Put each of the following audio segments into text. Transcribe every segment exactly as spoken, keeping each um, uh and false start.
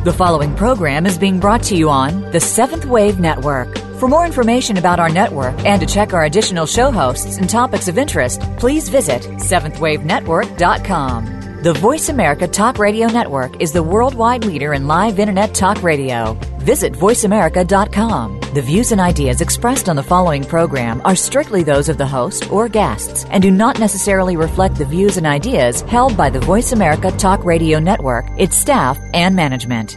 The following program is being brought to you on the Seventh Wave Network. For more information about our network and to check our additional show hosts and topics of interest, please visit seventh wave network dot com. The Voice America Talk Radio Network is the worldwide leader in live Internet talk radio. Visit voice america dot com. The views and ideas expressed on the following program are strictly those of the host or guests and do not necessarily reflect the views and ideas held by the Voice America Talk Radio Network, its staff, and management.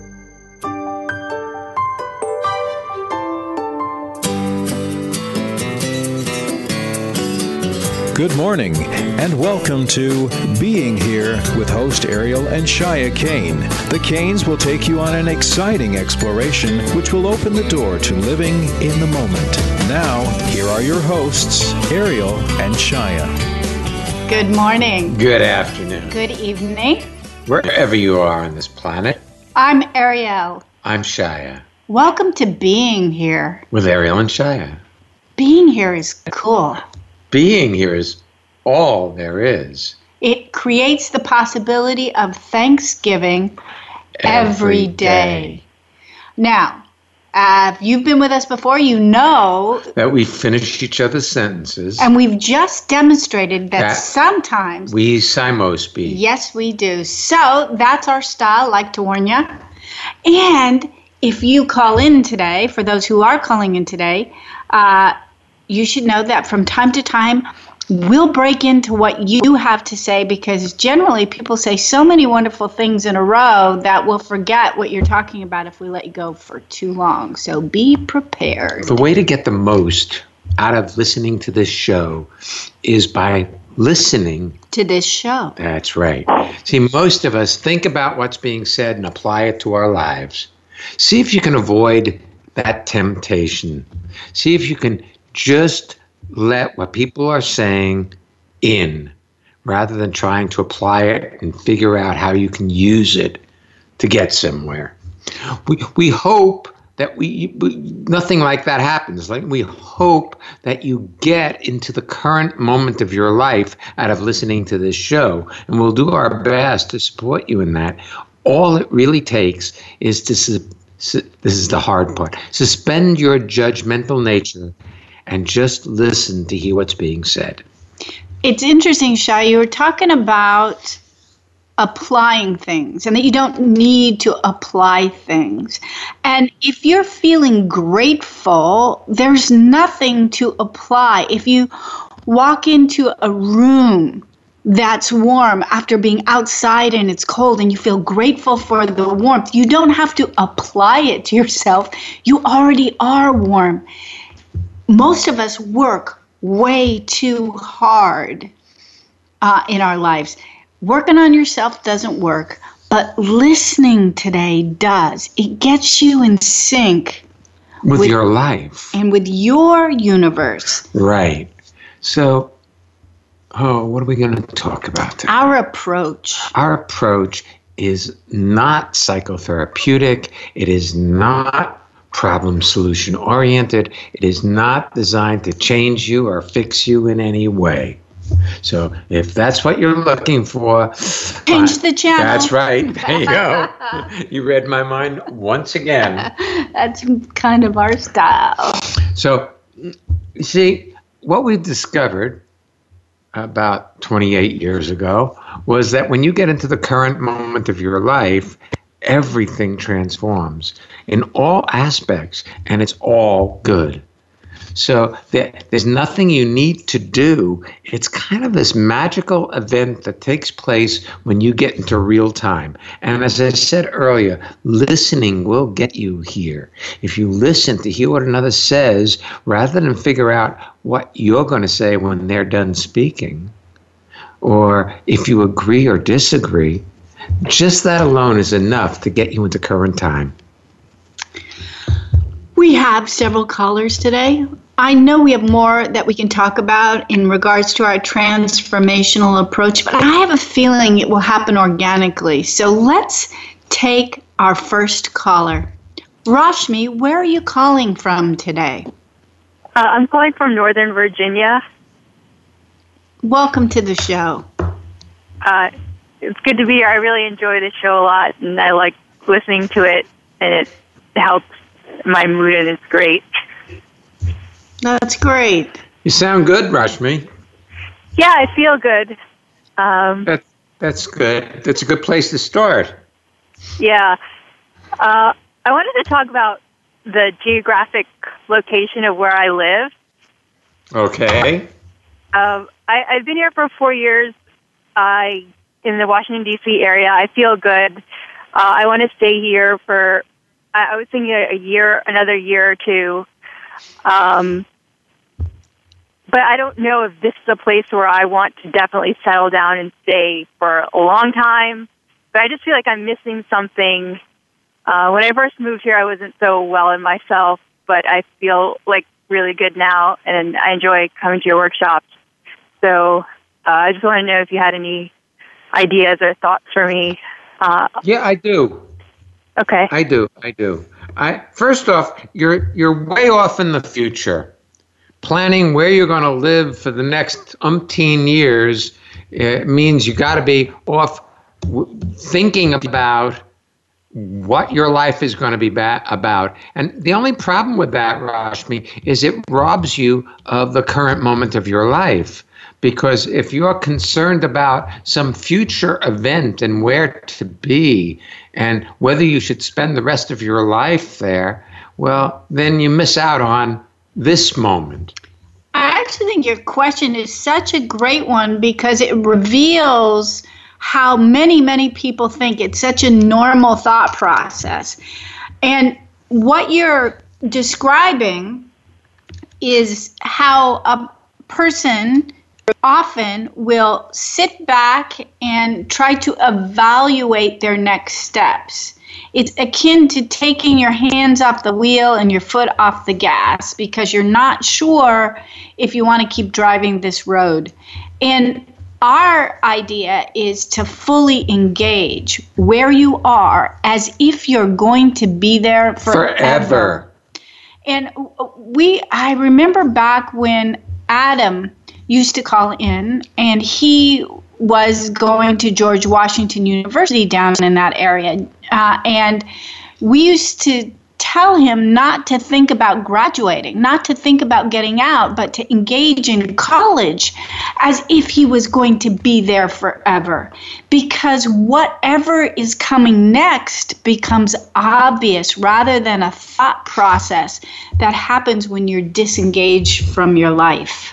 Good morning, and welcome to Being Here with host Ariel and Shia Kane. The Kanes will take you on an exciting exploration which will open the door to living in the moment. Now, here are your hosts, Ariel and Shia. Good morning. Good afternoon. Good evening. Wherever you are on this planet. I'm Ariel. I'm Shia. Welcome to Being Here. With Ariel and Shia. Being here is cool. Being here is all there is. It creates the possibility of Thanksgiving every, every day. day. Now, uh, if you've been with us before, you know that we finish each other's sentences. And we've just demonstrated that, that sometimes we simul speak. Yes, we do. So that's our style, like to warn you. And if you call in today, for those who are calling in today, uh, you should know that from time to time, we'll break into what you have to say, because generally people say so many wonderful things in a row that we'll forget what you're talking about if we let you go for too long. So be prepared. The way to get the most out of listening to this show is by listening to this show. That's right. See, most of us think about what's being said and apply it to our lives. See if you can avoid that temptation. See if you can just let what people are saying in, rather than trying to apply it and figure out how you can use it to get somewhere. We we hope that we, we nothing like that happens. Like we hope that you get into the current moment of your life out of listening to this show, and we'll do our best to support you in that. All it really takes is to su- su- this is the hard part. Suspend your judgmental nature and just listen to hear what's being said. It's interesting, Shai, you were talking about applying things and that you don't need to apply things. And if you're feeling grateful, there's nothing to apply. If you walk into a room that's warm after being outside and it's cold and you feel grateful for the warmth, you don't have to apply it to yourself. You already are warm. Most of us work way too hard uh, in our lives. Working on yourself doesn't work, but listening today does. It gets you in sync with, with your life and with your universe. Right. So, oh, what are we going to talk about today? Our approach. Our approach is not psychotherapeutic. It is not problem solution oriented. It is not designed to change you or fix you in any way. So if that's what you're looking for, change uh, the channel. That's right. There you go. You read my mind once again. That's kind of our style. So, you see, what we discovered about twenty-eight years ago was that when you get into the current moment of your life, everything transforms in all aspects, and it's all good. So there, there's nothing you need to do. It's kind of this magical event that takes place when you get into real time. And as I said earlier, listening will get you here. If you listen to hear what another says, rather than figure out what you're going to say when they're done speaking, or if you agree or disagree, just that alone is enough to get you into current time. We have several callers today. I know we have more that we can talk about in regards to our transformational approach, but I have a feeling it will happen organically. So let's take our first caller. Rashmi, where are you calling from today? Uh, I'm calling from Northern Virginia. Welcome to the show. Uh, it's good to be here. I really enjoy the show a lot, and I like listening to it, and it helps my mood, and it's great. That's great. You sound good, Rashmi. Yeah, I feel good. Um, that, that's good. That's a good place to start. Yeah. Uh, I wanted to talk about the geographic location of where I live. Okay. Um, I, I've been here for four years. I in the Washington, D C area. I feel good. Uh, I want to stay here for, I, I was thinking a, a year, another year or two. Um, but I don't know if this is a place where I want to definitely settle down and stay for a long time. But I just feel like I'm missing something. Uh, when I first moved here, I wasn't so well in myself, but I feel like really good now, and I enjoy coming to your workshops. So uh, I just want to know if you had any ideas or thoughts for me. Uh, yeah, I do. Okay. I do. I do. I first off, you're you're way off in the future. Planning where you're going to live for the next umpteen years uh, means you got to be off w- thinking about what your life is going to be ba- about. And the only problem with that, Rashmi, is it robs you of the current moment of your life. Because if you're concerned about some future event and where to be and whether you should spend the rest of your life there, well, then you miss out on this moment. I actually think your question is such a great one because it reveals how many, many people think it's such a normal thought process. And what you're describing is how a person often will sit back and try to evaluate their next steps. It's akin to taking your hands off the wheel and your foot off the gas because you're not sure if you want to keep driving this road. And our idea is to fully engage where you are as if you're going to be there forever. Forever. And we, I remember back when Adam used to call in, and he was going to George Washington University down in that area. Uh, and we used to tell him not to think about graduating, not to think about getting out, but to engage in college as if he was going to be there forever. Because whatever is coming next becomes obvious rather than a thought process that happens when you're disengaged from your life.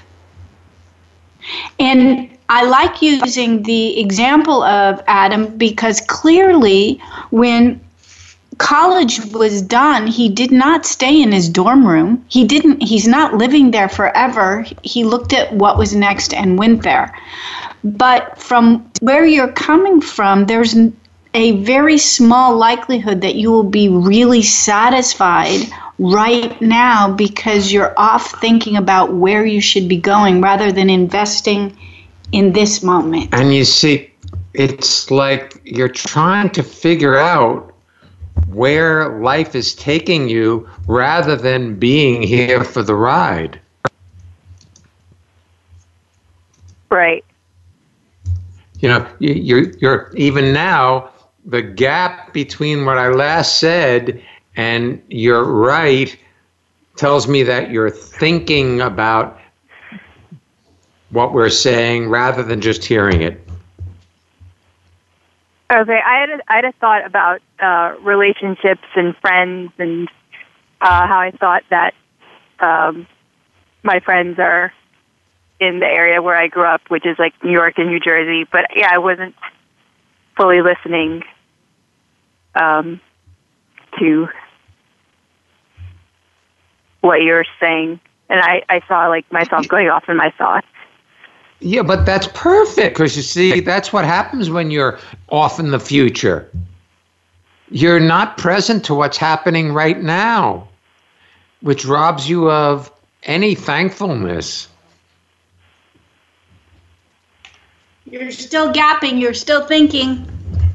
And I like using the example of Adam because clearly when college was done, he did not stay in his dorm room. He didn't, he's not living there forever. He looked at what was next and went there. But from where you're coming from, there's a very small likelihood that you will be really satisfied right now because you're off thinking about where you should be going rather than investing in this moment. And you see, it's like you're trying to figure out where life is taking you rather than being here for the ride. Right. You know, you, you're, you're even now, the gap between what I last said and you're right tells me that you're thinking about what we're saying rather than just hearing it. Okay, I had a, I had a thought about uh, relationships and friends and uh, how I thought that um, my friends are in the area where I grew up, which is like New York and New Jersey. But yeah, I wasn't fully listening um, to what you were saying, and I, I saw like myself going off in my thoughts. Yeah, but that's perfect because you see, that's what happens when you're off in the future. You're not present to what's happening right now, which robs you of any thankfulness. You're still gapping. You're still thinking.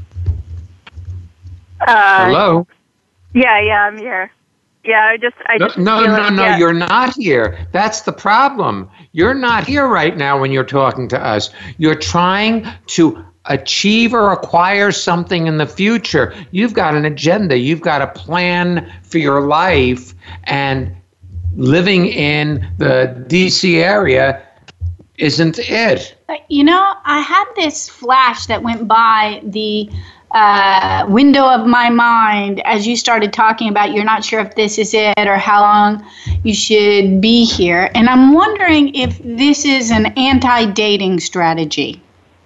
Uh, Hello? Yeah, yeah, I'm here. Yeah, I just, I No, just no, feel no, like, no, yeah. you're not here. That's the problem. You're not here right now when you're talking to us. You're trying to achieve or acquire something in the future. You've got an agenda. You've got a plan for your life. And living in the D C area isn't it. You know, I had this flash that went by the uh, window of my mind as you started talking about you're not sure if this is it or how long you should be here. And I'm wondering if this is an anti-dating strategy.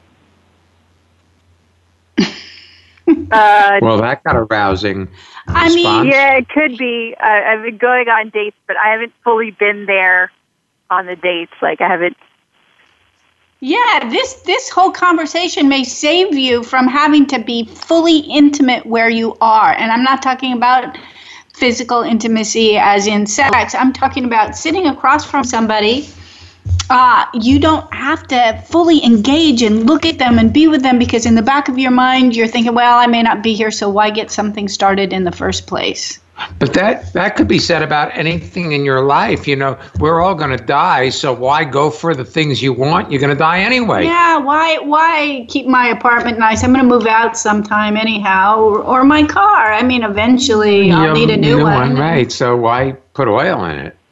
Uh, well, that got a rousing I response. mean, yeah, it could be. I, I've been going on dates, but I haven't fully been there on the dates. Like, I haven't. Yeah, this this whole conversation may save you from having to be fully intimate where you are. And I'm not talking about physical intimacy as in sex. I'm talking about sitting across from somebody. Uh, you don't have to fully engage and look at them and be with them because in the back of your mind, you're thinking, well, I may not be here, so why get something started in the first place? But that, that could be said about anything in your life. You know, we're all going to die, so why go for the things you want? You're going to die anyway. Yeah, why why keep my apartment nice? I'm going to move out sometime anyhow, or, or my car. I mean, eventually I'll You'll need a new, new one. Right, so why put oil in it?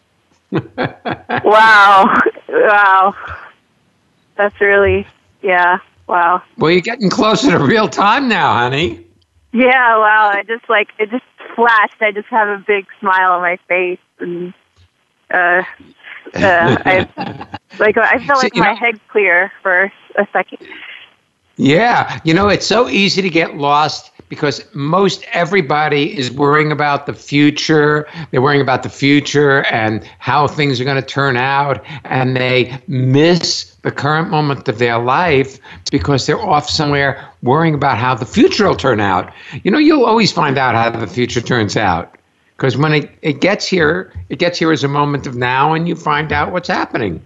Wow. Wow. That's really, yeah, wow. Well, you're getting closer to real time now, honey. Yeah, wow. I just, like, it just flashed. I just have a big smile on my face. And, uh, uh, I, like, I felt See, like you my know- head clear for a second. Yeah, you know, it's so easy to get lost because most everybody is worrying about the future. They're worrying about the future and how things are going to turn out, and they miss the current moment of their life because they're off somewhere worrying about how the future will turn out. You know, you'll always find out how the future turns out because when it, it gets here, it gets here as a moment of now, and you find out what's happening.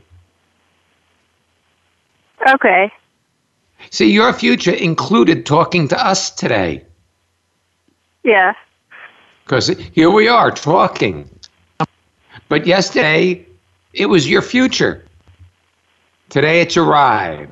Okay. See, your future included talking to us today. Yeah. Because here we are talking. But yesterday, it was your future. Today, it's arrived.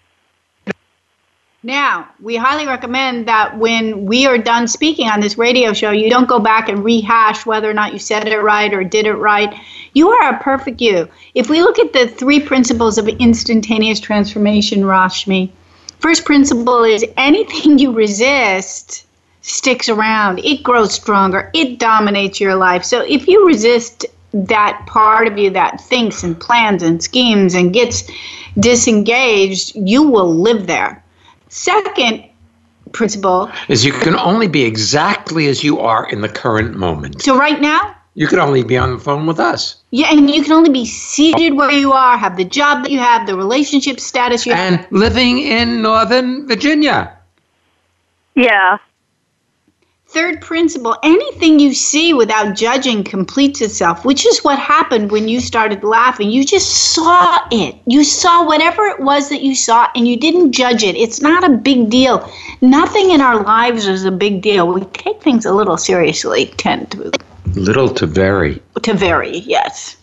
Now, we highly recommend that when we are done speaking on this radio show, you don't go back and rehash whether or not you said it right or did it right. You are a perfect you. If we look at the three principles of instantaneous transformation, Rashmi, first principle is anything you resist sticks around. It grows stronger. It dominates your life. So if you resist that part of you that thinks and plans and schemes and gets disengaged, you will live there. Second principle is you can only be exactly as you are in the current moment. So right now, you can only be on the phone with us. Yeah, and you can only be seated where you are, have the job that you have, the relationship status you have. And living in Northern Virginia. Yeah. Third principle, anything you see without judging completes itself, which is what happened when you started laughing. You just saw it. You saw whatever it was that you saw, and you didn't judge it. It's not a big deal. Nothing in our lives is a big deal. We take things a little seriously, tend to. Little to very. To very, yes.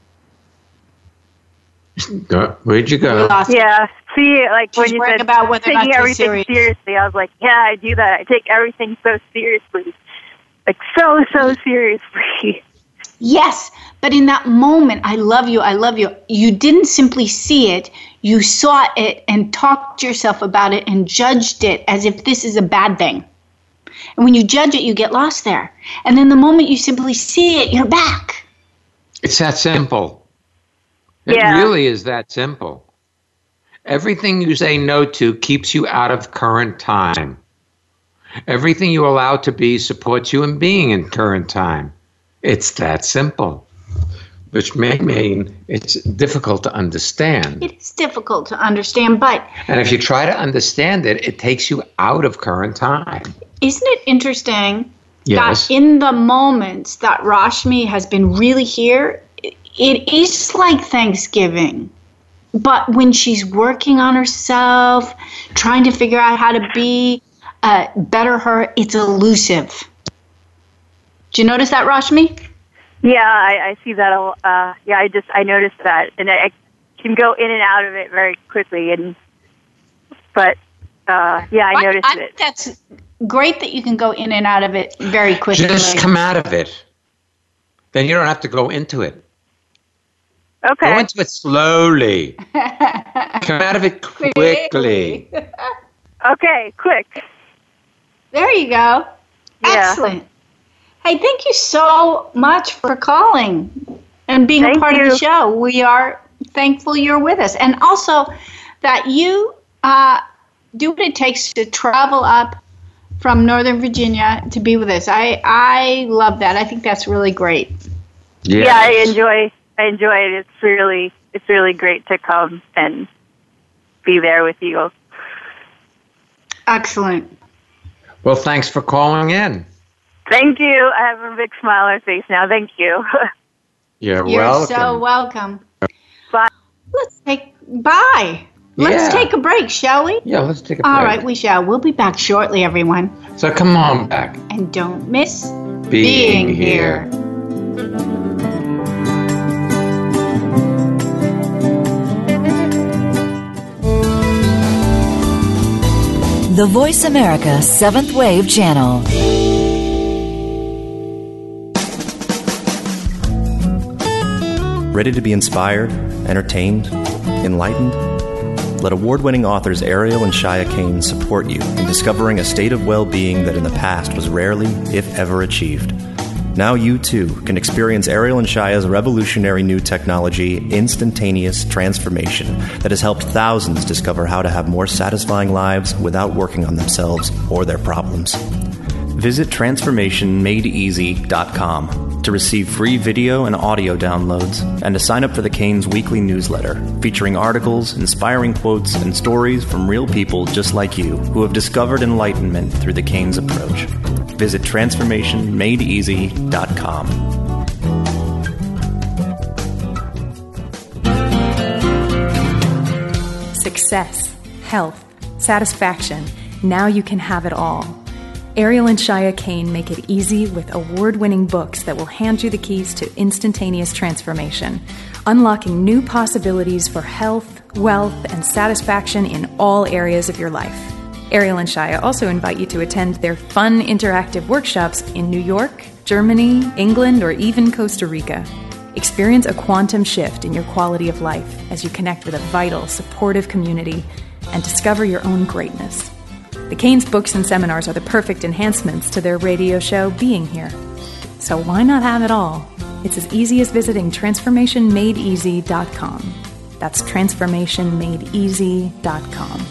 Go, where'd you go? Yeah. See, like when She's you worried said about whether or not taking to everything serious. seriously, I was like, yeah, I do that. I take everything so seriously. Like so, so seriously. Yes, but in that moment, I love you, I love you. You didn't simply see it. You saw it and talked to yourself about it and judged it as if this is a bad thing. And when you judge it, you get lost there. And then the moment you simply see it, you're back. It's that simple. It Yeah. really is that simple. Everything you say no to keeps you out of current time. Everything you allow to be supports you in being in current time. It's that simple, which may mean it's difficult to understand. It is difficult to understand, but And if you try to understand it, it takes you out of current time. isn't it interesting Yes. that in the moments that Rashmi has been really here, it is like Thanksgiving. But when she's working on herself, trying to figure out how to be uh, better her, it's elusive. Do you notice that, Rashmi? Yeah, I, I see that. Uh, yeah, I just I noticed that, and I, I can go in and out of it very quickly. And but uh, yeah, I Well, noticed I it. think that's great that you can go in and out of it very quickly. Just come out of it. Then you don't have to go into it. Go Okay. into it slowly. Come out of it quickly. Okay, quick. There you go. Yeah. Excellent. Hey, thank you so much for calling and being Thank a part you. of the show. We are thankful you're with us. And also that you uh, do what it takes to travel up from Northern Virginia to be with us. I, I love that. I think that's really great. Yes. Yeah, I enjoy. I enjoy it. It's really, it's really great to come and be there with you. Excellent. Well, thanks for calling in. Thank you. I have a big smile on my face now. Thank you. You're, You're welcome. so welcome. Bye. Let's take, bye. Let's Yeah. take a break, shall we? Yeah, let's take a All break. right, we shall. We'll be back shortly, everyone. So come on back. And don't miss Being, being here. The Voice America Seventh Wave Channel. Ready to be inspired, entertained, enlightened? Let award-winning authors Ariel and Shia Kane support you in discovering a state of well-being that in the past was rarely, if ever, achieved. Now you, too, can experience Ariel and Shia's revolutionary new technology, Instantaneous Transformation, that has helped thousands discover how to have more satisfying lives without working on themselves or their problems. Visit transformation made easy dot com to receive free video and audio downloads and to sign up for the Kane's weekly newsletter featuring articles, inspiring quotes, and stories from real people just like you who have discovered enlightenment through the Kane's approach. Visit transformation made easy dot com. Success, health, satisfaction. Now you can have it all. Ariel and Shia Kane make it easy with award-winning books that will hand you the keys to instantaneous transformation, unlocking new possibilities for health, wealth, and satisfaction in all areas of your life. Ariel and Shia also invite you to attend their fun interactive workshops in New York, Germany, England, or even Costa Rica. Experience a quantum shift in your quality of life as you connect with a vital, supportive community and discover your own greatness. The Kane's books and seminars are the perfect enhancements to their radio show, Being Here. So why not have it all? It's as easy as visiting transformation made easy dot com. That's transformation made easy dot com.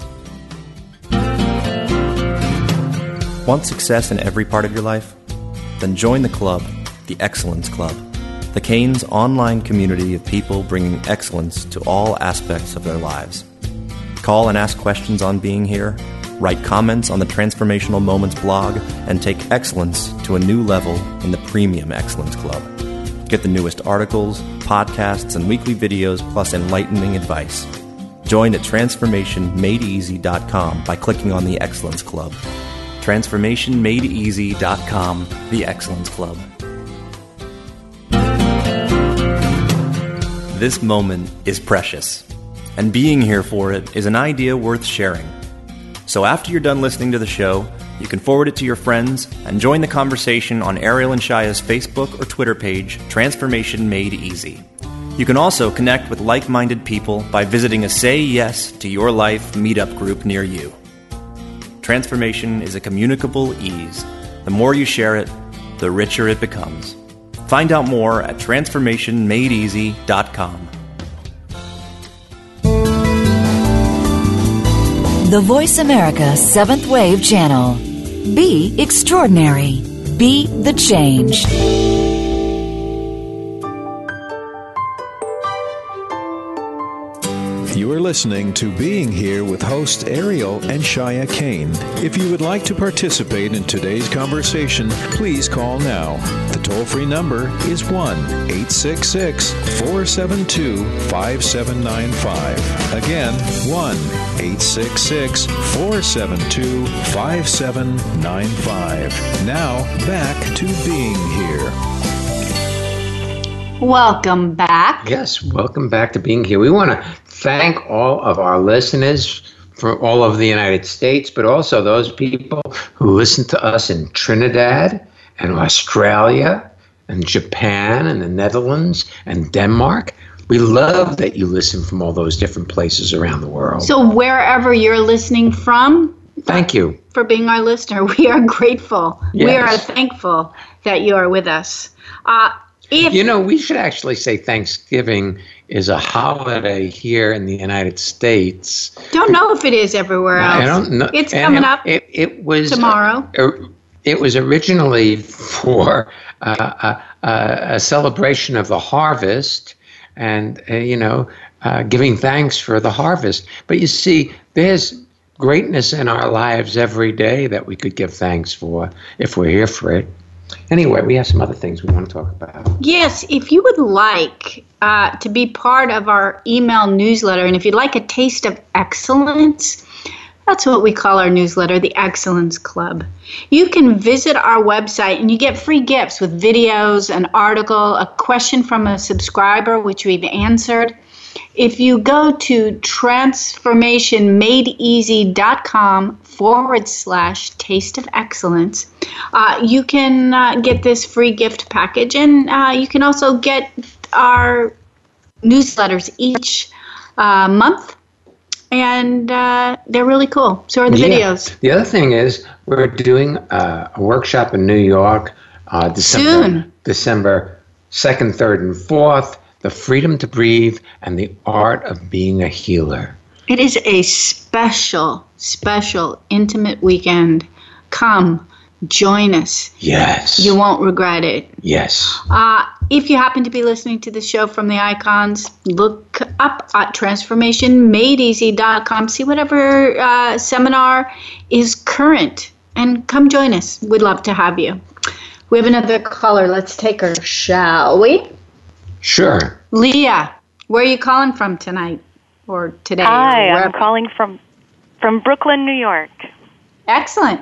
Want success in every part of your life? Then join the club, the Excellence Club, the Kane's online community of people bringing excellence to all aspects of their lives. Call and ask questions on Being Here, write comments on the Transformational Moments blog, and take excellence to a new level in the Premium Excellence Club. Get the newest articles, podcasts, and weekly videos, plus enlightening advice. Join at transformation made easy dot com by clicking on the Excellence Club. transformation made easy dot com, the Excellence Club. This moment is precious, and being here for it is an idea worth sharing. So after you're done listening to the show, you can forward it to your friends and join the conversation on Ariel and Shia's Facebook or Twitter page, Transformation Made Easy. You can also connect with like-minded people by visiting a Say Yes to Your Life meetup group near you. Transformation is a communicable ease. The more you share it, the richer it becomes. Find out more at transformation made easy dot com. The Voice America Seventh Wave Channel. Be extraordinary. Be the change. You are listening to Being Here with hosts Ariel and Shia Kane. If you would like to participate in today's conversation, please call now. The toll-free number is one eight six six, four seven two, five seven nine five. Again, one eight six six, four seven two, five seven nine five. Now, back to Being Here. Welcome back. Yes, welcome back to Being Here. We want to thank all of our listeners for all over the United States, but also those people who listen to us in Trinidad and Australia and Japan and the Netherlands and Denmark. We love that you listen from all those different places around the world. So wherever you're listening from, thank you for being our listener. We are grateful. Yes. We are thankful that you are with us. Uh, if you know, we should actually say Thanksgiving is a holiday here in the United States. Don't know if it is everywhere else. I don't know. It's And coming it, up It, it was tomorrow. Uh, it was originally for uh, a, a celebration of the harvest, and uh, you know, uh, giving thanks for the harvest. But you see, there's greatness in our lives every day that we could give thanks for if we're here for it. Anyway, we have some other things we want to talk about. Yes, if you would like uh, to be part of our email newsletter, and if you'd like a taste of excellence, that's what we call our newsletter, the Excellence Club. You can visit our website and you get free gifts with videos, an article, a question from a subscriber, which we've answered. If you go to transformationmadeeasy.com forward slash taste of excellence, uh, you can uh, get this free gift package. And uh, you can also get our newsletters each uh, month. And uh, they're really cool. So are the yeah. videos. The other thing is we're doing uh, a workshop in New York uh, December, Soon. December second, third, and fourth. The Freedom to Breathe and the Art of Being a Healer. It is a special, special, intimate weekend. Come, join us. Yes. You won't regret it. Yes. Uh, if you happen to be listening to the show from the icons, look up at transformation made easy dot com. See whatever uh, seminar is current and come join us. We'd love to have you. We have another caller. Let's take her, shall we? Sure. Leah, where are you calling from tonight or today? Hi, or I'm calling from from Brooklyn, New York. Excellent.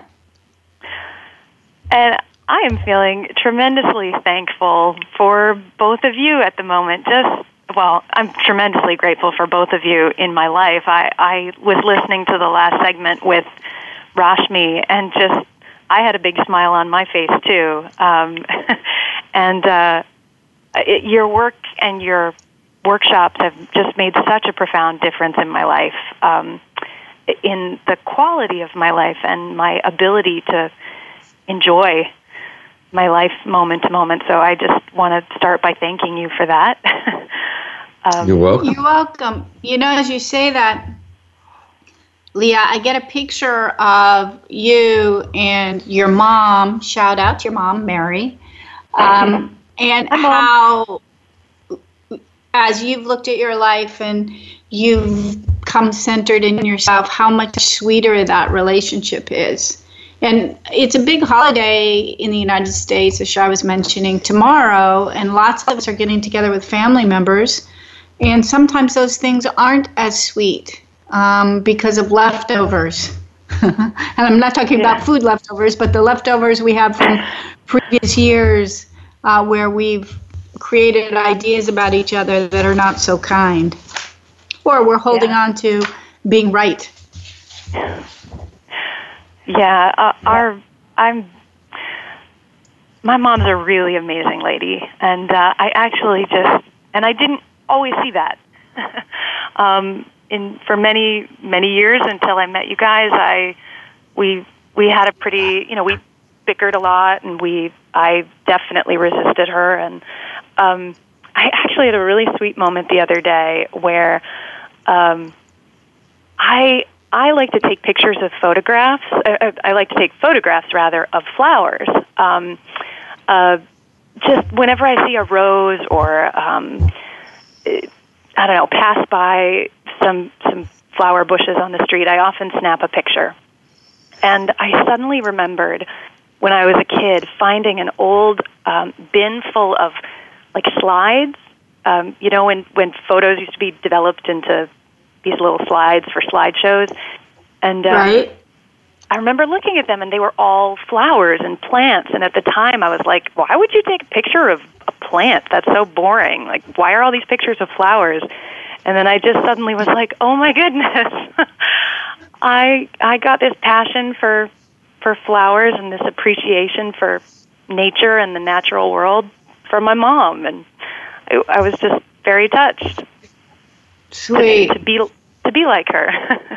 And I am feeling tremendously thankful for both of you at the moment. Just, well, I'm tremendously grateful for both of you in my life. I, I was listening to the last segment with Rashmi, and just, I had a big smile on my face, too. Um, and uh, it, your work and your workshops have just made such a profound difference in my life, um, in the quality of my life and my ability to enjoy my life moment to moment. So I just want to start by thanking you for that. um, You're welcome. You're welcome. You know, as you say that, Leah, I get a picture of you and your mom. Shout out to your mom, Mary. Um, and Hi, how, as you've looked at your life and you've come centered in yourself, how much sweeter that relationship is. And it's a big holiday in the United States, as Shai was mentioning, tomorrow, and lots of us are getting together with family members. And sometimes those things aren't as sweet um, because of leftovers. And I'm not talking yeah. about food leftovers, but the leftovers we have from previous years uh, where we've created ideas about each other that are not so kind. Or we're holding yeah. on to being right. Yeah, uh, our I'm. My mom's a really amazing lady, and uh, I actually just and I didn't always see that. um, in for many many years until I met you guys, I we we had a pretty you know we bickered a lot, and we I definitely resisted her, and um, I actually had a really sweet moment the other day where um, I. I like to take pictures of photographs. Uh, I like to take photographs, rather, of flowers. Um, uh, just whenever I see a rose or, um, I don't know, pass by some some flower bushes on the street, I often snap a picture. And I suddenly remembered when I was a kid finding an old um, bin full of, like, slides. Um, you know, when, when photos used to be developed into these little slides for slideshows. And uh, right. I remember looking at them, and they were all flowers and plants. And at the time, I was like, why would you take a picture of a plant? That's so boring. Like, why are all these pictures of flowers? And then I just suddenly was like, oh, my goodness. I I got this passion for for flowers and this appreciation for nature and the natural world from my mom, and I, I was just very touched. Sweet. To, to be to be like her.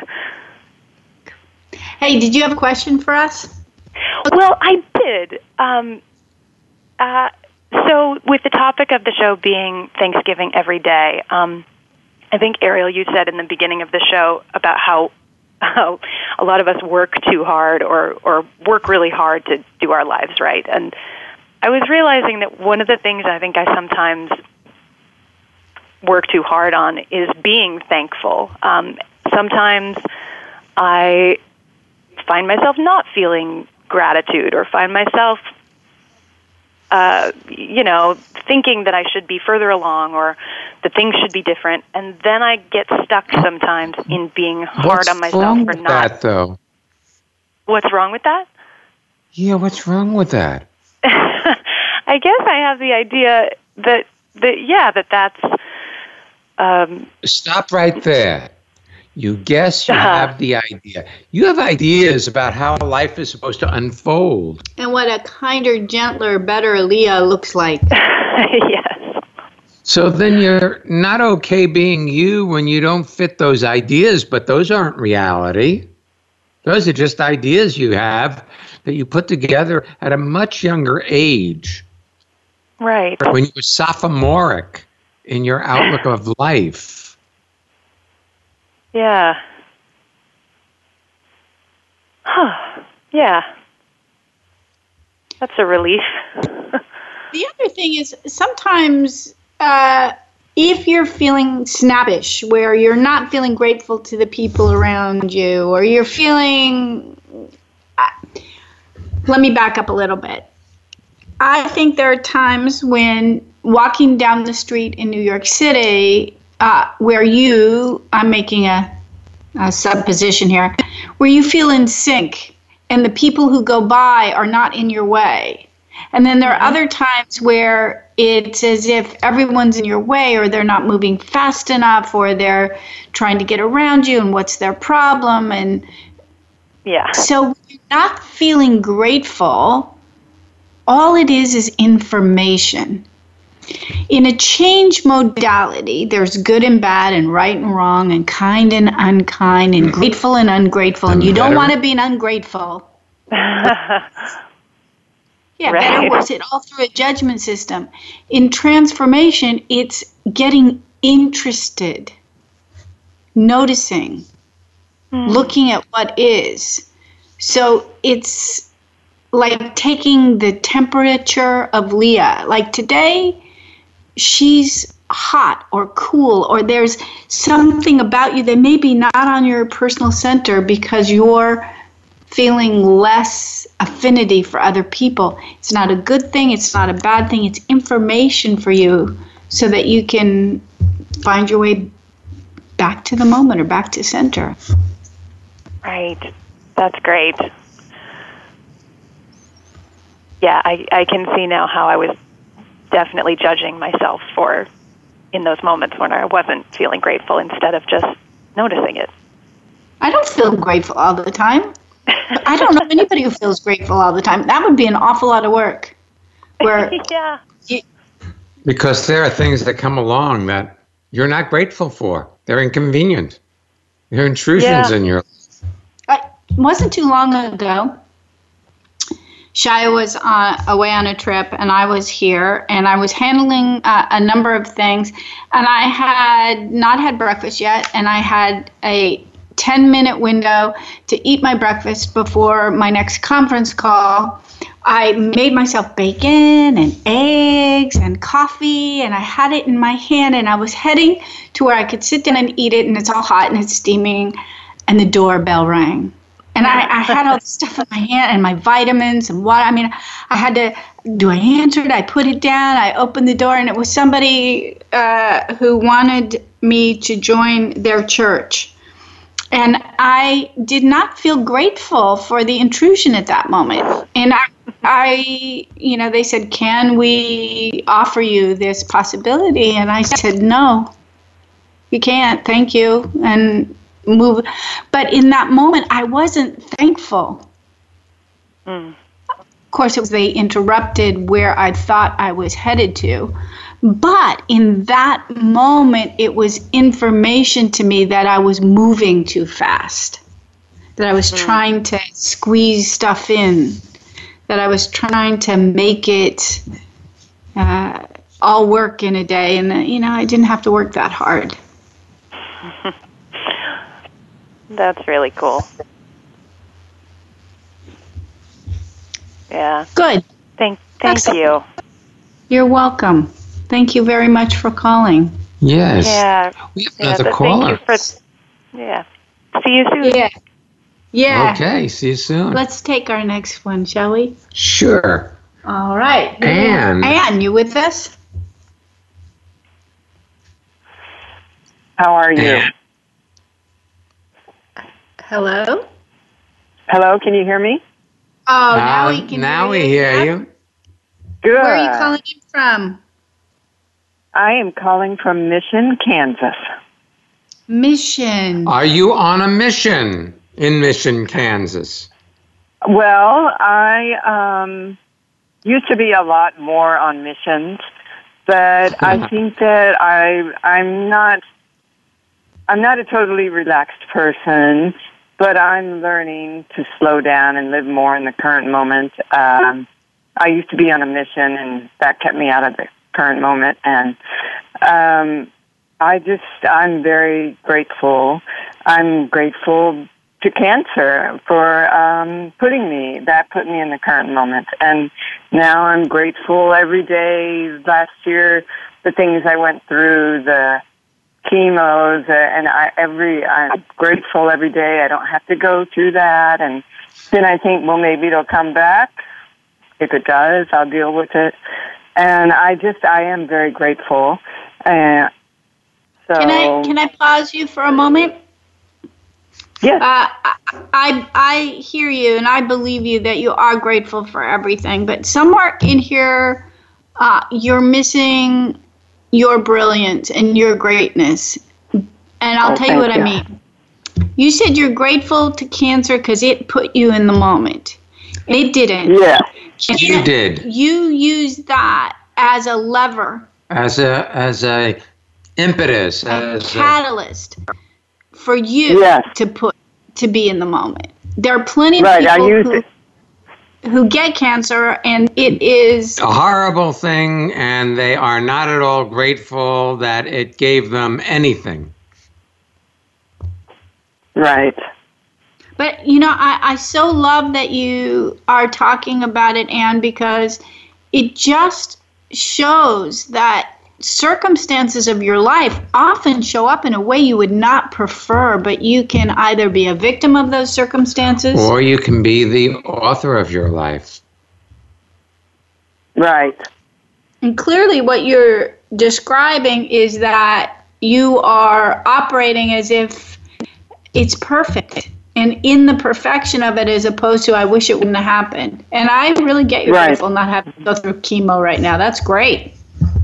Hey, did you have a question for us? Well, I did. Um, uh, so, with the topic of the show being Thanksgiving every day, um, I think, Ariel, you said in the beginning of the show about how, how a lot of us work too hard or, or work really hard to do our lives right. And I was realizing that one of the things I think I sometimes work too hard on is being thankful. Um, sometimes I find myself not feeling gratitude or find myself, uh, you know, thinking that I should be further along or that things should be different. And then I get stuck sometimes in being hard what's on myself wrong for with not. that, though? What's wrong with that? Yeah, what's wrong with that? I guess I have the idea that, that yeah, that that's... Um, Stop right there. You guess you uh-huh. have the idea. You have ideas about how life is supposed to unfold. And what a kinder, gentler, better Leah looks like. Yes. So then you're not okay being you when you don't fit those ideas, but those aren't reality. Those are just ideas you have that you put together at a much younger age. Right. When you were sophomoric in your outlook of life. Yeah. Huh. Yeah. That's a relief. The other thing is sometimes uh, if you're feeling snappish, where you're not feeling grateful to the people around you, or you're feeling... Uh, let me back up a little bit. I think there are times when walking down the street in New York City, uh, where you, I'm making a, a supposition here, where you feel in sync and the people who go by are not in your way. And then there are other times where it's as if everyone's in your way, or they're not moving fast enough, or they're trying to get around you, and what's their problem. And yeah. So when you're not feeling grateful, all it is is information. In a change modality, there's good and bad and right and wrong and kind and unkind and grateful and ungrateful. And you don't want to be an ungrateful. Yeah, right. Better worse, it all through a judgment system. In transformation, it's getting interested, noticing, mm. looking at what is. So it's like taking the temperature of Leah. Like today, she's hot or cool, or there's something about you that may be not on your personal center because you're feeling less affinity for other people. It's not a good thing. It's not a bad thing. It's information for you so that you can find your way back to the moment or back to center. Right. That's great. Yeah, I, I can see now how I was definitely judging myself for in those moments when I wasn't feeling grateful instead of just noticing it. I don't feel grateful all the time. I don't know anybody who feels grateful all the time. That would be an awful lot of work. Where yeah. You, because there are things that come along that you're not grateful for. They're inconvenient. They're intrusions yeah. in your life. It wasn't too long ago. Shia was uh, away on a trip, and I was here, and I was handling uh, a number of things, and I had not had breakfast yet, and I had a ten-minute window to eat my breakfast before my next conference call. I made myself bacon and eggs and coffee, and I had it in my hand, and I was heading to where I could sit down and eat it, and it's all hot and it's steaming, and the doorbell rang. And I, I had all the stuff in my hand and my vitamins and water. I mean, I had to, do I answer it? I put it down. I opened the door, and it was somebody uh, who wanted me to join their church. And I did not feel grateful for the intrusion at that moment. And I, I, you know, they said, can we offer you this possibility? And I said, no, you can't. Thank you. And move. But in that moment, I wasn't thankful. Mm. Of course, it was they interrupted where I thought I was headed to. But in that moment, it was information to me that I was moving too fast, that I was mm. trying to squeeze stuff in, that I was trying to make it uh, all work in a day. And, you know, I didn't have to work that hard. That's really cool. Yeah. Good. Thank, thank Excellent. you. You're welcome. Thank you very much for calling. Yes. Yeah. We have yeah, another caller. Thank you for, yeah. See you soon. Yeah. Yeah. Okay. See you soon. Let's take our next one, shall we? Sure. All right. Anne. Anne, you with us? How are you? Anne. Hello? Hello, can you hear me? Oh, Uh, now we can now hear we you. hear you. Good. Where are you calling in from? I am calling from Mission, Kansas. Mission. Are you on a mission in Mission, Kansas? Well, I um, used to be a lot more on missions, but I think that I I'm not I'm not a totally relaxed person, but I'm learning to slow down and live more in the current moment. Um, I used to be on a mission, and that kept me out of the current moment. And um, I just, I'm very grateful. I'm grateful to cancer for um, putting me, that put me in the current moment. And now I'm grateful every day. Last year, the things I went through, the chemos, uh, and I every I'm grateful every day I don't have to go through that. And then I think, well, maybe it'll come back. If it does, I'll deal with it. And I just I am very grateful. And so Can I can I pause you for a moment? Yes. Uh, I I hear you, and I believe you that you are grateful for everything. But somewhere in here, uh, you're missing your brilliance and your greatness. And I'll Oh, tell you what thank I you. mean. You said you're grateful to cancer because it put you in the moment. It didn't. Yeah. You did. You used that as a lever, As a as a impetus, a as a, catalyst for you Yes. to put to be in the moment. There are plenty of Right, I people used who, it. who get cancer, and it is a horrible thing, and they are not at all grateful that it gave them anything. Right. But, you know, I, I so love that you are talking about it, Anne, because it just shows that circumstances of your life often show up in a way you would not prefer, but you can either be a victim of those circumstances. Or you can be the author of your life. Right. And clearly what you're describing is that you are operating as if it's perfect. And in the perfection of it, as opposed to, I wish it wouldn't have happened. And I really get you're Right. grateful not having to go through chemo right now. That's great.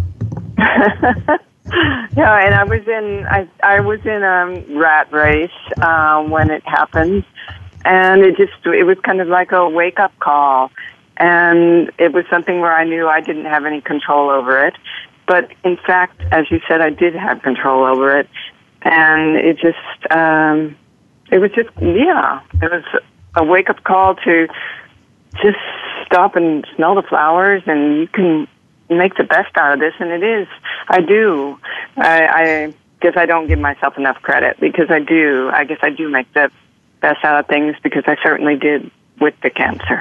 Yeah, and I was in I I was in a rat race um, when it happened, and it just it was kind of like a wake up call, and it was something where I knew I didn't have any control over it, but in fact, as you said, I did have control over it, and it just um, it was just yeah, it was a wake up call to just stop and smell the flowers, and you can make the best out of this, and it is. I do. I, I guess I don't give myself enough credit because I do. I guess I do make the best out of things because I certainly did with the cancer.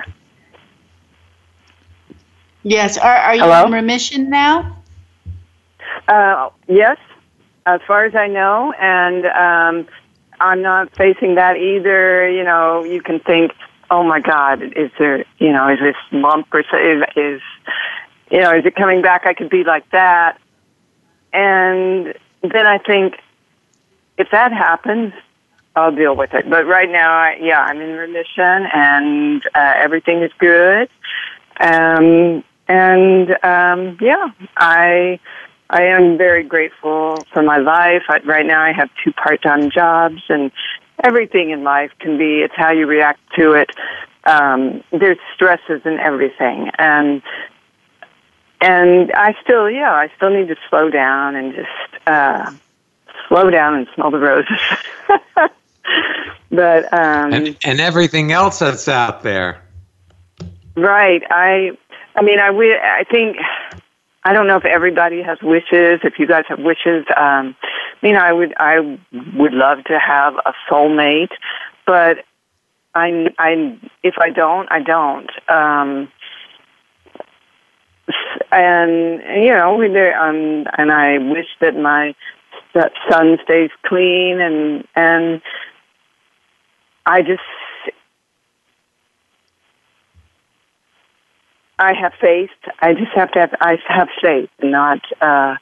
Yes. Are, are you Hello? in remission now? Uh, yes, as far as I know, and um, I'm not facing that either. You know, you can think, oh my God, is there, you know, is this lump or so, is, is you know, is it coming back? I could be like that. And then I think, if that happens, I'll deal with it. But right now, I, yeah, I'm in remission, and uh, everything is good. Um, and, um, yeah, I I am very grateful for my life. I, right now I have two part-time jobs, and everything in life can be, it's how you react to it. Um, there's stresses in everything. And and I still, yeah, I still need to slow down and just uh, slow down and smell the roses. But um, and, and everything else that's out there. Right. I I mean, I, I think... I don't know if everybody has wishes. If you guys have wishes, um, you know, I would I would love to have a soulmate, but I, I if I don't, I don't. Um, and you know, um, and I wish that my son stays clean, and and I just. I have faith. I just have to have, I have faith, not, uh,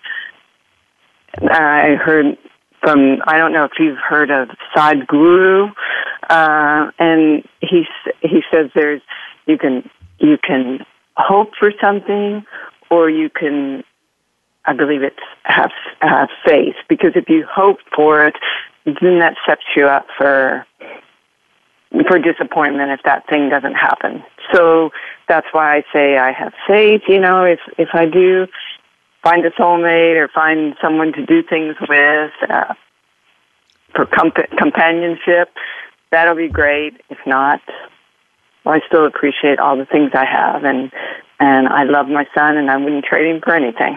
I heard from, I don't know if you've heard of Sadhguru, uh, and he, he says there's, you can, you can hope for something, or you can, I believe it's have, have faith, because if you hope for it, then that sets you up for, for disappointment if that thing doesn't happen. So that's why I say I have faith. You know, if if I do find a soulmate or find someone to do things with uh, for comp- companionship, that'll be great. If not, well, I still appreciate all the things I have, and and I love my son, and I wouldn't trade him for anything.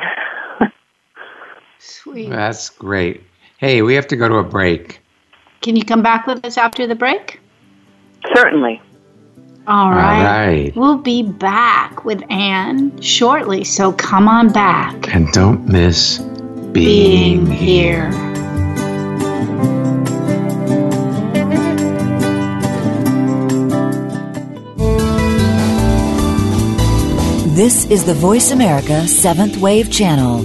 Sweet. That's great. Hey, we have to go to a break. Can you come back with us after the break? Certainly. All right. All right. We'll be back with Anne shortly, so come on back. And don't miss being, being here. This is the Voice America Seventh Wave Channel.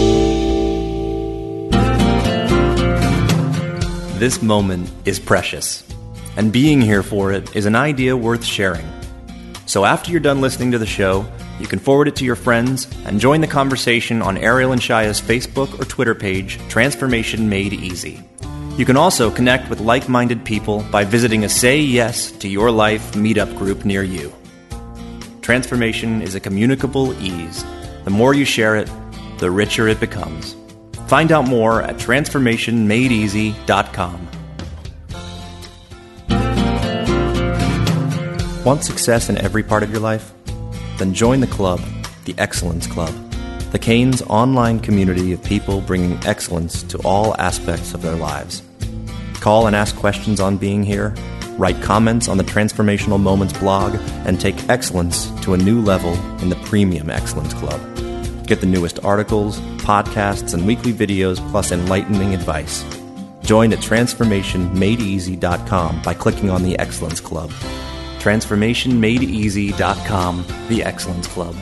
This moment is precious, and being here for it is an idea worth sharing. So after you're done listening to the show, you can forward it to your friends and join the conversation on Ariel and Shaya's Facebook or Twitter page, Transformation Made Easy. You can also connect with like-minded people by visiting a Say Yes to Your Life meetup group near you. Transformation is a communicable ease. The more you share it, the richer it becomes. Find out more at transformation made easy dot com. Want success in every part of your life? Then join the club, the Excellence Club, the Canes online community of people bringing excellence to all aspects of their lives. Call and ask questions on Being Here, write comments on the Transformational Moments blog, and take excellence to a new level in the Premium Excellence Club. Get the newest articles, podcasts, and weekly videos, plus enlightening advice. Join at transformation made easy dot com by clicking on the Excellence Club. transformation made easy dot com, the Excellence Club.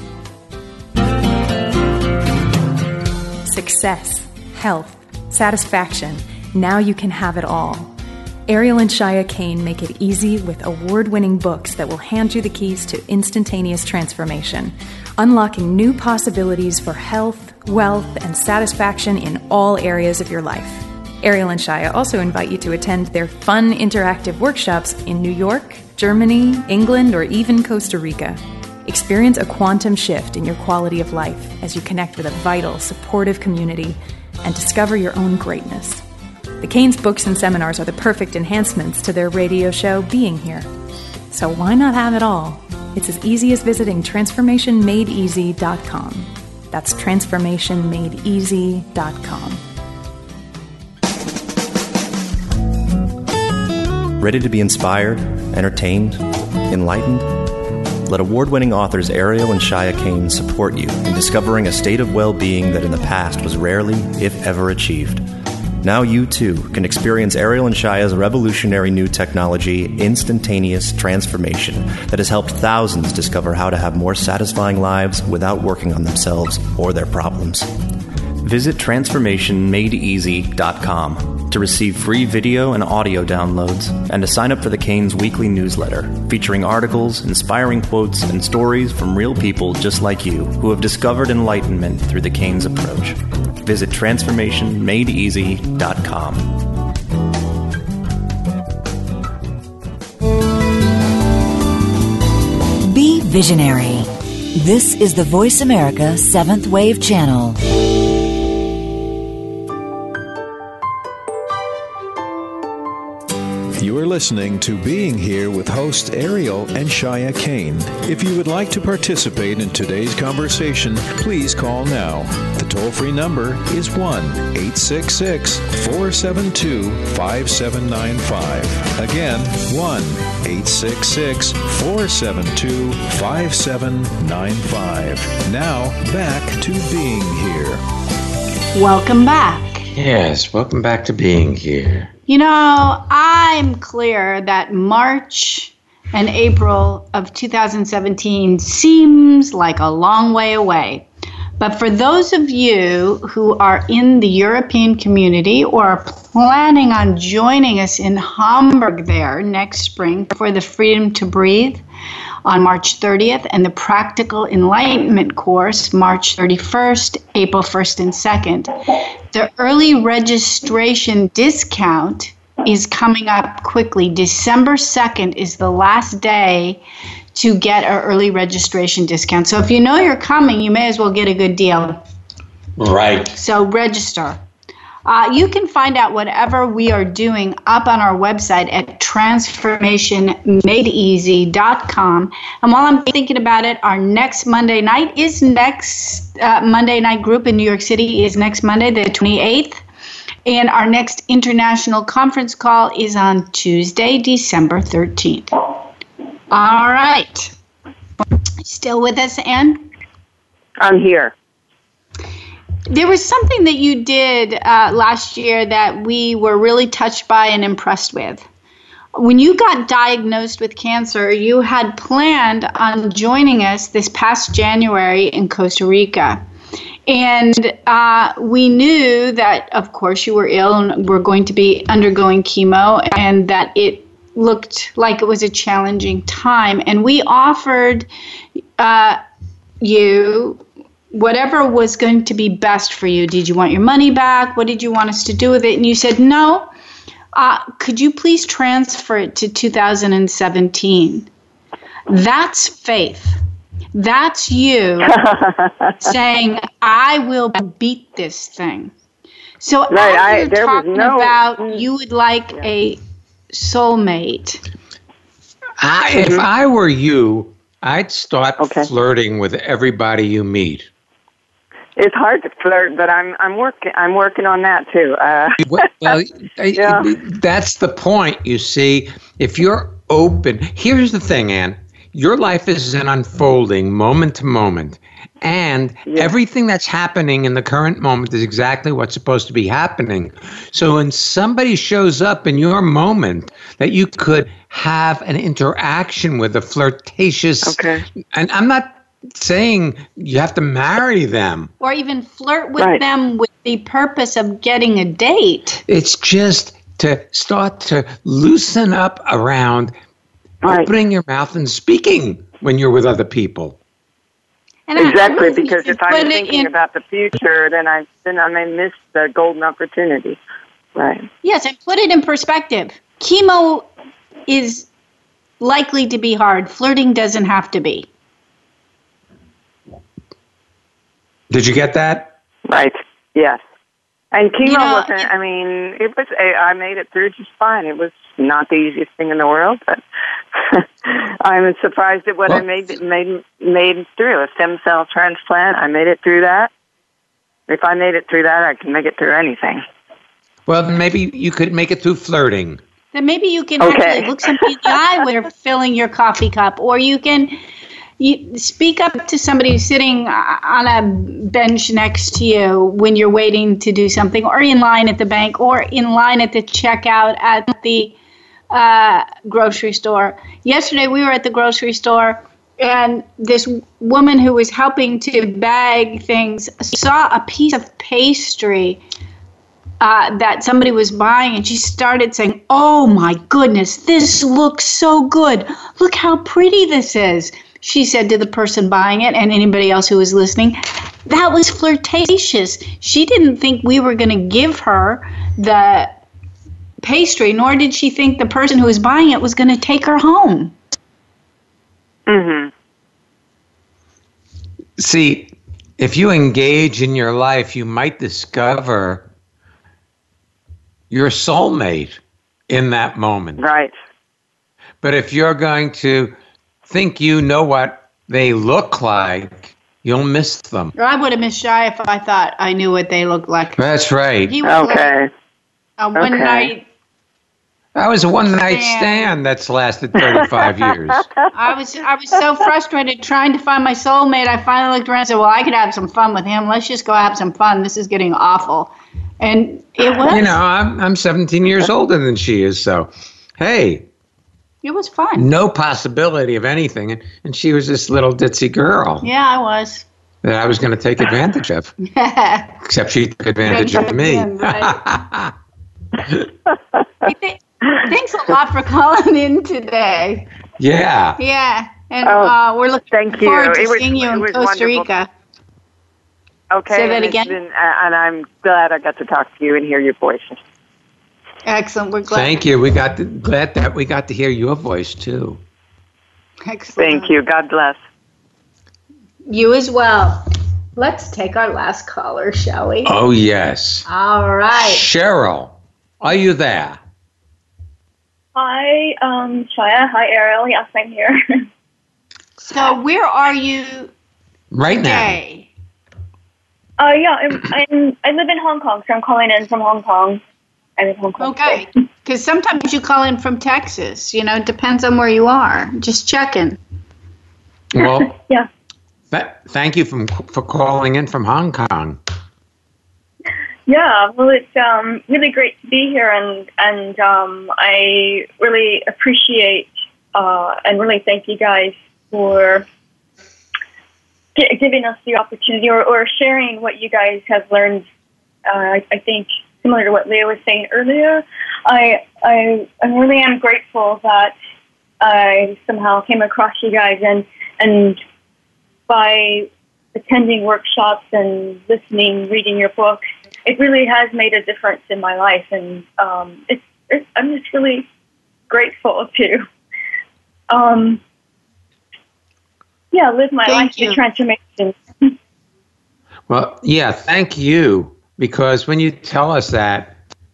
Success, health, satisfaction. Now you can have it all. Ariel and Shaya Kane make it easy with award-winning books that will hand you the keys to instantaneous transformation, unlocking new possibilities for health, wealth, and satisfaction in all areas of your life. Ariel and Shaya also invite you to attend their fun interactive workshops in New York, Germany, England, or even Costa Rica. Experience a quantum shift in your quality of life as you connect with a vital, supportive community and discover your own greatness. The Canes books and seminars are the perfect enhancements to their radio show, Being Here. So why not have it all? It's as easy as visiting transformation made easy dot com. That's transformation made easy dot com. Ready to be inspired, entertained, enlightened? Let award-winning authors Ariel and Shaya Kane support you in discovering a state of well-being that in the past was rarely, if ever, achieved. Now you, too, can experience Ariel and Shaya's revolutionary new technology, Instantaneous Transformation, that has helped thousands discover how to have more satisfying lives without working on themselves or their problems. Visit transformation made easy dot com to to receive free video and audio downloads, and to sign up for the Canes weekly newsletter, featuring articles, inspiring quotes, and stories from real people just like you who have discovered enlightenment through the Canes approach. Visit transformation made easy dot com. Be visionary. This is the Voice America Seventh Wave Channel. You are listening to Being Here with host Ariel and Shia Kane. If you would like to participate in today's conversation, please call now. The toll-free number is one eight six six, four seven two, five seven nine five. Again, one eight six six, four seven two, five seven nine five. Now, back to Being Here. Welcome back. Yes, welcome back to Being Here. You know, I'm clear that March and April of two thousand seventeen seems like a long way away. But for those of you who are in the European community or are planning on joining us in Hamburg there next spring for the Freedom to Breathe on March thirtieth and the Practical Enlightenment course March thirty-first, April first and second, the early registration discount is coming up quickly. December second is the last day to get our early registration discount. So if you know you're coming, you may as well get a good deal. Right. So register. Uh, you can find out whatever we are doing up on our website at transformation made easy dot com. And while I'm thinking about it, our next Monday night is next uh, Monday night group in New York City is next Monday, the twenty-eighth. And our next international conference call is on Tuesday, December thirteenth. All right. Still with us, Ann? I'm here. There was something that you did uh, last year that we were really touched by and impressed with. When you got diagnosed with cancer, you had planned on joining us this past January in Costa Rica. And uh, we knew that, of course, you were ill and were going to be undergoing chemo and that it looked like it was a challenging time. And we offered uh, you whatever was going to be best for you. Did you want your money back? What did you want us to do with it? And you said, no. Uh, could you please transfer it to two thousand seventeen? That's faith. That's you saying, I will beat this thing. So right, as I, you're there talking was no, about you would like yeah. a soulmate. I, if I were you, I'd start okay. flirting with everybody you meet. It's hard to flirt, but I'm I'm working I'm working on that too. Uh, well, well yeah. that's the point. You see, if you're open, here's the thing, Ann. Your life is an unfolding moment to moment, and yeah. everything that's happening in the current moment is exactly what's supposed to be happening. So when somebody shows up in your moment that you could have an interaction with, a flirtatious, okay. and I'm not saying you have to marry them. Or even flirt with right. them with the purpose of getting a date. It's just to start to loosen up around right. opening your mouth and speaking when you're with other people. And exactly, because if I'm thinking in, about the future, then I then I may miss the golden opportunity. Right. Yes, and put it in perspective. Chemo is likely to be hard. Flirting doesn't have to be. Did you get that? Right. Yes. And chemo you know, wasn't, I mean, it was, I made it through just fine. It was not the easiest thing in the world, but I'm surprised at what well, I made, made, made through. A stem cell transplant, I made it through that. If I made it through that, I can make it through anything. Well, then maybe you could make it through flirting. Then maybe you can okay. actually look somebody in the eye when you're filling your coffee cup, or you can you speak up to somebody who's sitting on a bench next to you when you're waiting to do something, or in line at the bank, or in line at the checkout at the uh, grocery store. Yesterday we were at the grocery store, and this woman who was helping to bag things saw a piece of pastry uh, that somebody was buying, and she started saying, "Oh my goodness, this looks so good. Look how pretty this is," she said to the person buying it and anybody else who was listening. That was flirtatious. She didn't think we were going to give her the pastry, nor did she think the person who was buying it was going to take her home. Mm-hmm. See, if you engage in your life, you might discover your soulmate in that moment. Right. But if you're going to think you know what they look like, you'll miss them. I would have missed Shy if I thought I knew what they looked like. That's right. He was Okay. like a one Okay. night. That was a one-night Stand. stand that's lasted thirty-five years. I was I was so frustrated trying to find my soulmate. I finally looked around and said, "Well, I could have some fun with him. Let's just go have some fun. This is getting awful." And it was. You know, I'm I'm seventeen years older than she is, so hey, it was fun. no possibility of anything, and, and she was this little ditzy girl Yeah, I was. that I was going to take advantage of. Except she took advantage of me. Right. Th- Thanks a lot for calling in today. Yeah. Yeah, and Oh, uh, we're looking thank you. forward to It was- seeing you it in was Costa wonderful. Rica. Okay. Say that and it's again? been- and I'm glad I got to talk to you and hear your voice. Excellent. We're glad. Thank you. We got to, glad that we got to hear your voice too. Excellent. Thank you. God bless. You as well. Let's take our last caller, shall we? Oh yes. All right. Cheryl, are you there? Hi, um, Shia. Hi, Ariel. Yes, I'm here. So where are you Right now. today? uh, yeah, I'm, I'm, I live in Hong Kong, so I'm calling in from Hong Kong. I'm in Hong Kong. Okay. today. Because sometimes you call in from Texas. You know, it depends on where you are. Just checking. Well, Yeah. th- thank you from, for calling in from Hong Kong. Yeah, well, it's um, really great to be here, and and um, I really appreciate uh, and really thank you guys for gi- giving us the opportunity or, or sharing what you guys have learned. Uh, I, I think similar to what Leah was saying earlier, I I, I really am grateful that I somehow came across you guys, and and by attending workshops and listening, reading your books, it really has made a difference in my life, and um, it's, it's, I'm just really grateful to, um, yeah, live my Thank life you. through transformation. Well, yeah, thank you. Because when you tell us that,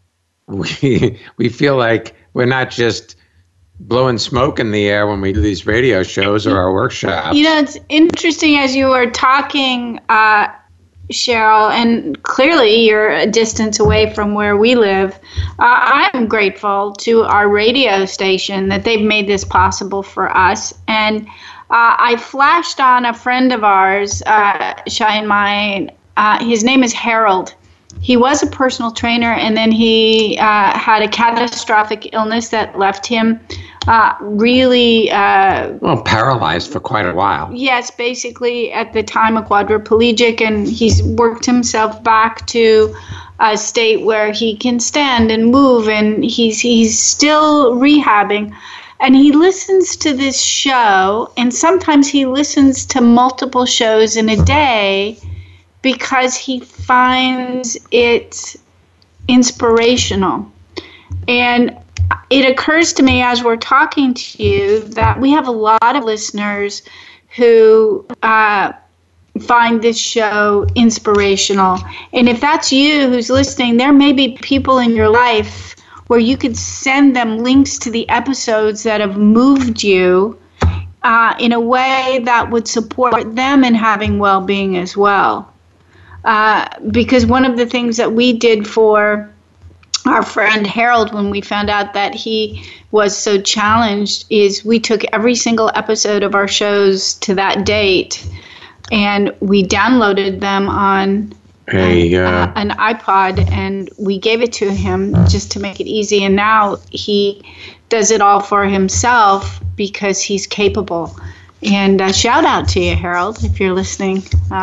we we feel like we're not just blowing smoke in the air when we do these radio shows or our workshops. You know, it's interesting as you were talking, uh, Cheryl, and clearly you're a distance away from where we live. Uh, I'm grateful to our radio station that they've made this possible for us. And uh, I flashed on a friend of ours, uh, Shy and mine. Uh, his name is Harold. He was a personal trainer, and then he uh, had a catastrophic illness that left him uh, really... Uh, well, paralyzed for quite a while. Yes, basically at the time a quadriplegic, and he's worked himself back to a state where he can stand and move, and he's he's still rehabbing. And he listens to this show, and sometimes he listens to multiple shows in a day because he finds it inspirational. And it occurs to me as we're talking to you that we have a lot of listeners who uh, find this show inspirational. And if that's you who's listening, there may be people in your life where you could send them links to the episodes that have moved you uh, in a way that would support them in having well-being as well. Uh, because one of the things that we did for our friend Harold when we found out that he was so challenged is we took every single episode of our shows to that date and we downloaded them on Hey, uh, uh, an iPod, and we gave it to him just to make it easy. And now he does it all for himself because he's capable. And uh, shout out to you, Harold, if you're listening. Uh,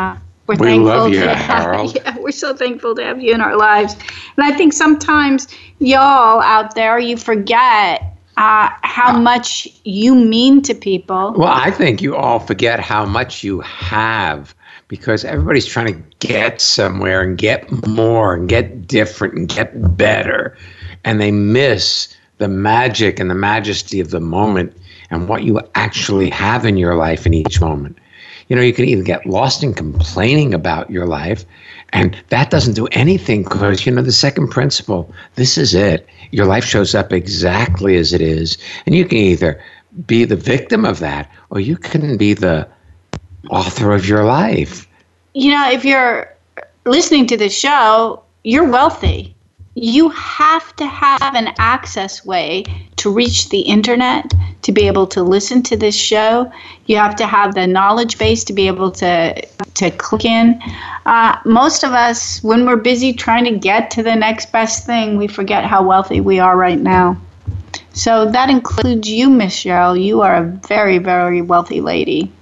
We're we thankful love you, to Harold. Have, yeah, we're so thankful to have you in our lives. And I think sometimes y'all out there, you forget uh, how much you mean to people. Well, I think you all forget how much you have, because everybody's trying to get somewhere and get more and get different and get better. And they miss the magic and the majesty of the moment and what you actually have in your life in each moment. You know, you can either get lost in complaining about your life, and that doesn't do anything because, you know, the second principle, this is it. Your life shows up exactly as it is. And you can either be the victim of that or you can be the author of your life. You know, if you're listening to this show, you're wealthy. You have to have an access way to reach the internet, to be able to listen to this show. You have to have the knowledge base to be able to to click in. Uh, most of us, when we're busy trying to get to the next best thing, we forget how wealthy we are right now. So that includes you, Miss Cheryl. You are a very, very wealthy lady.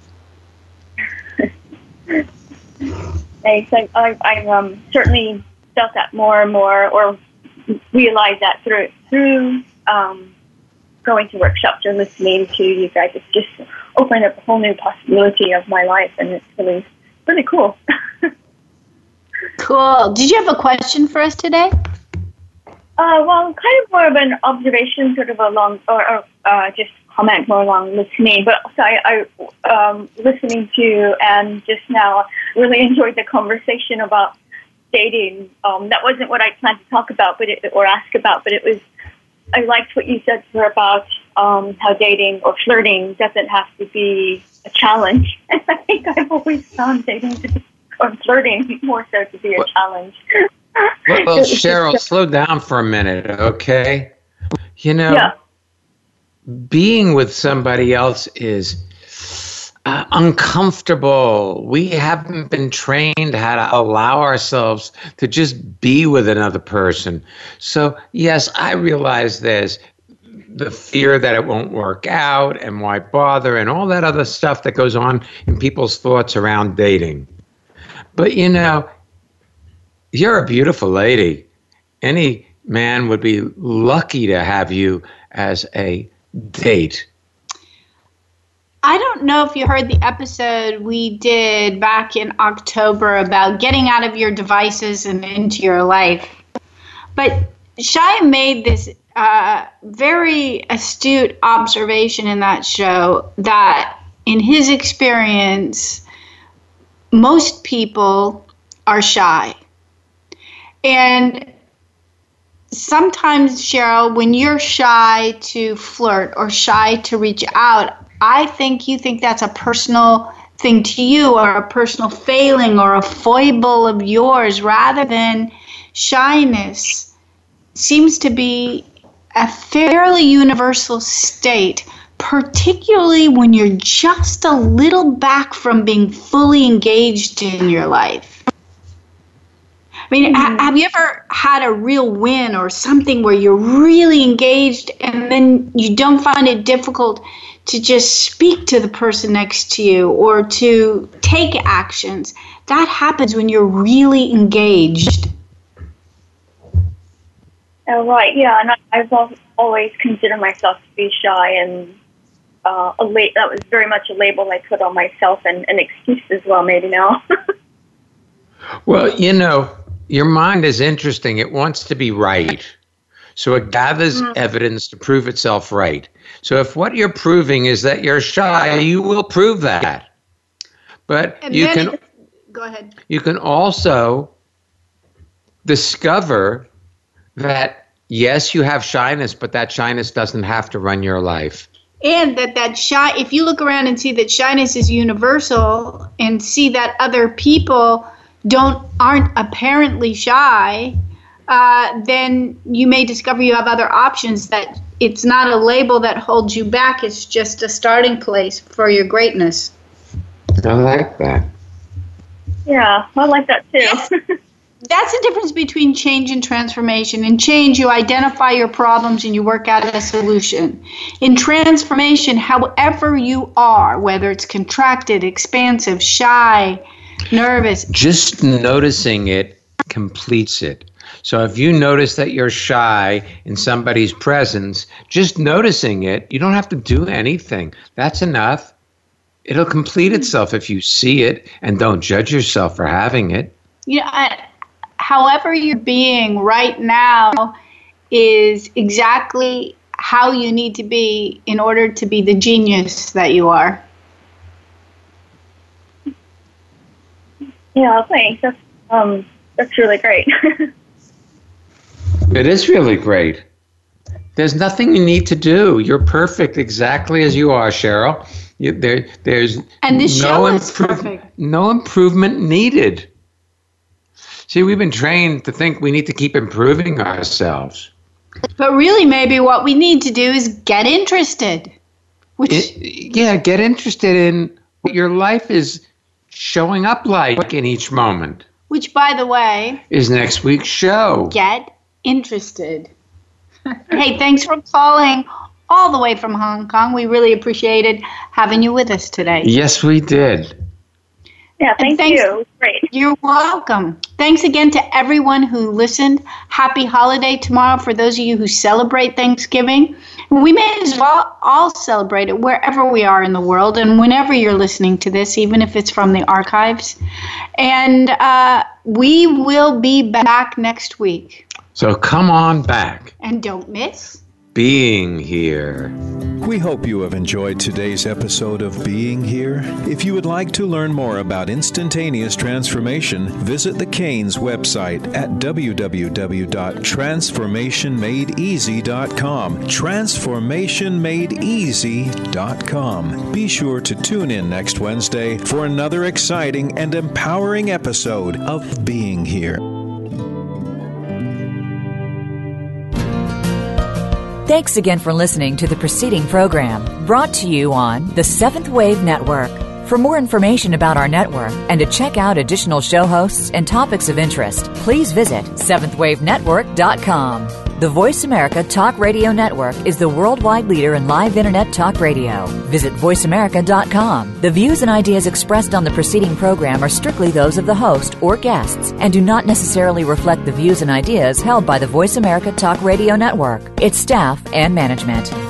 Thanks. I, I, I um, certainly felt that more and more, or realized that through through um, going to workshops or listening to you guys. It's just opened up a whole new possibility of my life, and it's really really cool. Cool. Did you have a question for us today? Uh, well, kind of more of an observation, sort of along, or, or uh, just comment more along listening. But also, I, I um, listening to and just now really enjoyed the conversation about dating. Um, that wasn't what I planned to talk about, but it, or ask about. But it was, I liked what you said for about um, how dating or flirting doesn't have to be a challenge. And I think I've always found dating to be, or flirting more so to be a challenge. Well, well Cheryl, slow down for a minute, okay? You know, yeah. being with somebody else is uh, uncomfortable. We haven't been trained how to allow ourselves to just be with another person. So, yes, I realize there's the fear that it won't work out and why bother and all that other stuff that goes on in people's thoughts around dating. But, you know, you're a beautiful lady. Any man would be lucky to have you as a date. I don't know if you heard the episode we did back in October about getting out of your devices and into your life. But Shia made this uh, very astute observation in that show that in his experience, most people are shy. And sometimes, Cheryl, when you're shy to flirt or shy to reach out, I think you think that's a personal thing to you or a personal failing or a foible of yours rather than shyness seems to be a fairly universal state, particularly when you're just a little back from being fully engaged in your life. I mean, mm-hmm. ha- have you ever had a real win or something where you're really engaged and then you don't find it difficult to just speak to the person next to you or to take actions? That happens when you're really engaged. Oh, right, yeah, and I've always considered myself to be shy, and uh, a la- that was very much a label I put on myself, and an excuse as well, maybe now. Well, you know, your mind is interesting. It wants to be right. So it gathers mm. evidence to prove itself right. So if what you're proving is that you're shy, you will prove that. But and you can go ahead. You can also discover that, yes, you have shyness, but that shyness doesn't have to run your life. And that that shy, if you look around and see that shyness is universal and see that other people don't aren't apparently shy, uh, then you may discover you have other options, that it's not a label that holds you back. It's just a starting place for your greatness. I like that. Yeah, I like that too. That's the difference between change and transformation. In change, you identify your problems and you work out a solution. In transformation, however you are, whether it's contracted, expansive, shy, nervous. Just noticing it completes it. So if you notice that you're shy in somebody's presence, just noticing it, you don't have to do anything. That's enough. It'll complete itself if you see it and don't judge yourself for having it. You know, I, however you're being right now is exactly how you need to be in order to be the genius that you are. Yeah, thanks. That's um, that's really great. It is really great. There's nothing you need to do. You're perfect exactly as you are, Cheryl. You, there, there's and this no show is impro- perfect. No improvement needed. See, we've been trained to think we need to keep improving ourselves. But really, maybe what we need to do is get interested. Which, it, yeah, get interested in what your life is showing up like in each moment. Which, by the way, is next week's show. Get interested. Hey, thanks for calling all the way from Hong Kong. We really appreciated having you with us today. Yes, we did. Yeah, thank thanks, you. Great. You're welcome. Thanks again to everyone who listened. Happy holiday tomorrow for those of you who celebrate Thanksgiving. We may as well all celebrate it wherever we are in the world and whenever you're listening to this, even if it's from the archives. And uh, we will be back next week. So come on back. And don't miss being here. We hope you have enjoyed today's episode of Being Here. If you would like to learn more about instantaneous transformation, visit the Canes website at w w w dot transformation made easy dot com. transformation made easy dot com. Be sure to tune in next Wednesday for another exciting and empowering episode of Being Here. Thanks again for listening to the preceding program, brought to you on the Seventh Wave Network. For more information about our network and to check out additional show hosts and topics of interest, please visit seventh wave network dot com. The Voice America Talk Radio Network is the worldwide leader in live Internet talk radio. Visit voice america dot com. The views and ideas expressed on the preceding program are strictly those of the host or guests and do not necessarily reflect the views and ideas held by the Voice America Talk Radio Network, its staff, and management.